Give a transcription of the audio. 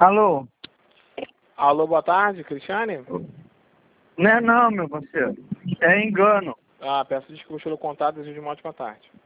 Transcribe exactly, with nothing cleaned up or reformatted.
Alô? Alô, boa tarde, Cristiane? Não é não, meu parceiro. É engano. Ah, peço desculpas pelo contato, desejo uma ótima tarde.